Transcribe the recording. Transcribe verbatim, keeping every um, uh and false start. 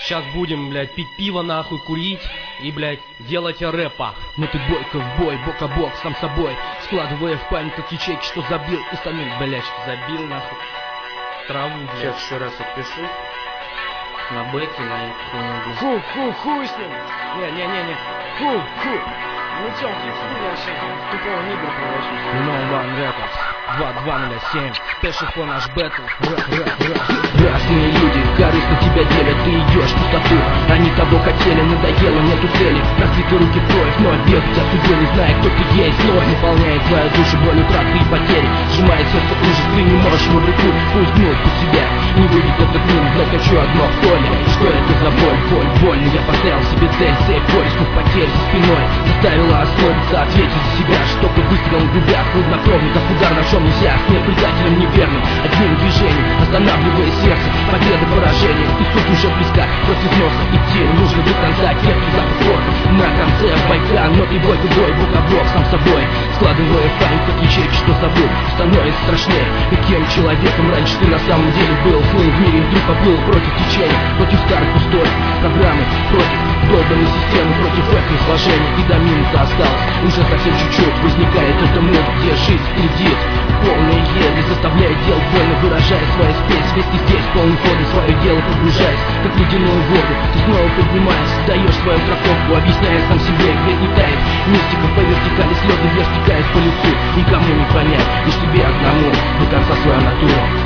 Сейчас будем, блядь, пить пиво нахуй, курить и, блядь, делать рэпа. Ну ты бой, ковбой, бок о бок, сам собой, складывая в память, как ячейки, что забил и самим, блядь, забил нахуй траву, блядь. Сейчас еще раз отпишу. На бэке, на хуйню. Фу, фу, хуй с ним. Не-не-не-не. Фу, фу. Ну тем, хуй вообще. Тупого нигра превращусь. No One Records два два ноль семь. Спешифо наш бэтл. Разные люди корыстно тебя делят. Ты идешь в пустоту, они того хотели. Надоело, нету цели. Разбиты руки в кровь, но бегать от судьбы, не зная, кто ты есть. Но наполняет твою душу болью утраты и потери. Сжимает сердце ужас, ты не можешь его прикрыть. Пусть гнут под себя, не выйдет этот мир. Знать хочу одно в поле. Что это за боль? Боль, больно. Я поставил себе цель, сейф, поиск потерь за спиной. Заставила ословиться, ответить за себя. Жестоко выстрелом в губях, хладнокровно, как удар ножом нельзя. Смерть предателем неверным, одним движением останавливая сердце, победа, поражение. И суть уже близка, против носа идти нужно до конца. Терпкий запах крови на конце бойка. Но ты бой, бой, бок о бок, сам собой, складывая в память, как ячейки, что забыл. Становится страшнее, каким человеком раньше ты на самом деле был. Плыл в мире, вдруг поплыл против течения, против старых устройств, программы, против долбанной системы, против этих сложений. И до минуты осталось, уже совсем чуть-чуть. Возникает эта муть, где жизнь впереди, полные ели, заставляет делать больно, выражая свою спесь. Весь ты здесь, полный хода, свое дело погружаясь, как в ледяную воду. Ты снова поднимаешься, даешь свою трактовку, объясняя сам себе, где не тает мистика по вертикали, слезы вверх текают по лицу. Никому не понять, лишь тебе одному до конца свою натуру.